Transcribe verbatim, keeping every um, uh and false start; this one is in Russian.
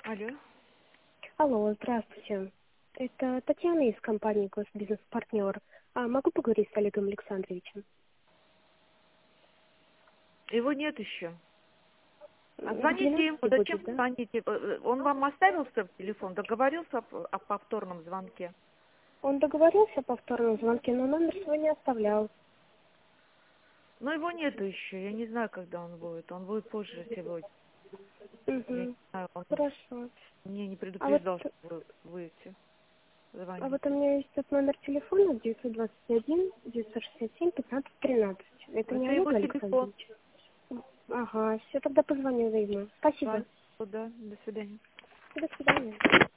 Алло. Алло, здравствуйте. Это Татьяна из компании «Госбизнес-партнер». А могу поговорить с Олегом Александровичем? Его нет еще. А М, К звоните ему. двенадцати Зачем будет, да? звоните? Э, э, Он вам оставил свой телефон? Договорился о о повторном звонке? Он договорился о повторном звонке, но номер свой не оставлял. Но его нету еще. Я не знаю, когда он будет. Он будет позже сегодня. Я не Угу. знаю, он Хорошо. мне не А вот, предупреждал, что вы будете а звонить. вот у меня есть тут номер телефона девятьсот двадцать один девятьсот шестьдесят семь пятнадцать тринадцать. Это не Это его Олег телефон. Александрович? Ага, все, тогда позвоню ему. Спасибо. Звоните туда. До свидания. До свидания.